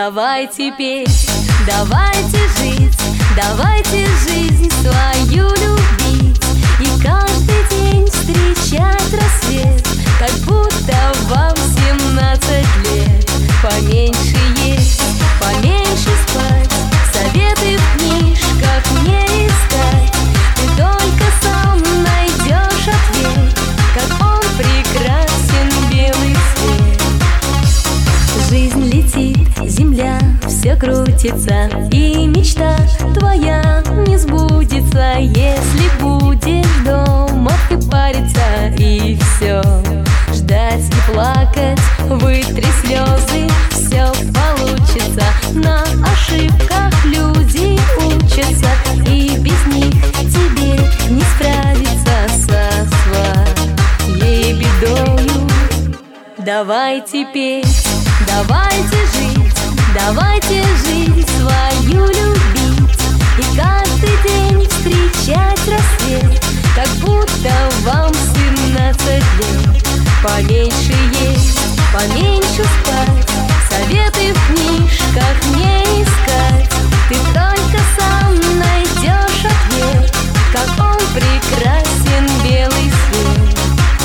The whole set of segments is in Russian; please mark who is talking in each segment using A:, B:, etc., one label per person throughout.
A: Давайте петь, давайте жить, давайте жизнь свою любить. И каждый день встречать рассвет, как будто вам 17 лет. Поменьше есть, поменьше спать, советы в книжках не искать. Ты только сам найдешь ответ, как он прекрасен, белый свет. Жизнь летит, земля все крутится, и мечта твоя не сбудется, если будешь дома ты париться и все ждать и плакать, вытри слезы, все получится. На ошибках люди учатся, и без них тебе не справиться со своей бедою. Давайте петь, давайте жить, давайте жизнь свою любить. И каждый день встречать рассвет, как будто вам 17 лет. Поменьше есть, поменьше спать, советы в книжках не искать. Ты только сам найдешь ответ, как он прекрасен, белый свет.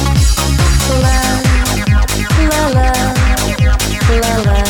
A: Ла-ла-ла, ла-ла.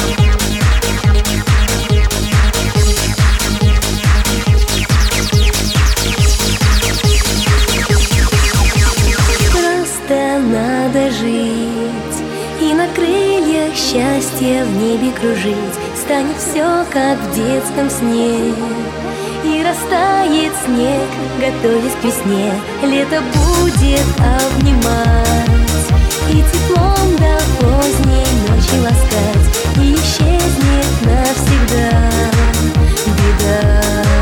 A: Надо жить и на крыльях счастья в небе кружить. Станет все, как в детском сне, и растает снег, готовясь к весне. Лето будет обнимать и теплом до поздней ночи ласкать, и исчезнет навсегда беда.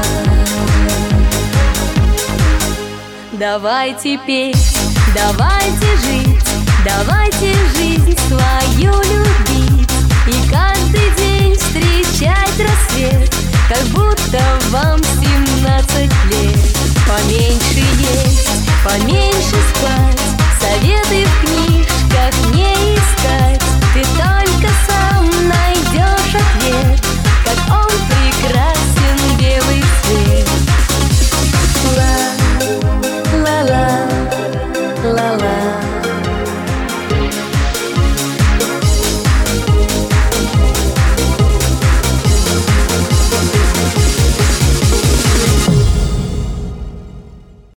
A: Давайте петь, давайте жить, давайте жизнь свою любить. И каждый день встречать рассвет, как будто вам 17 лет. Поменьше есть, поменьше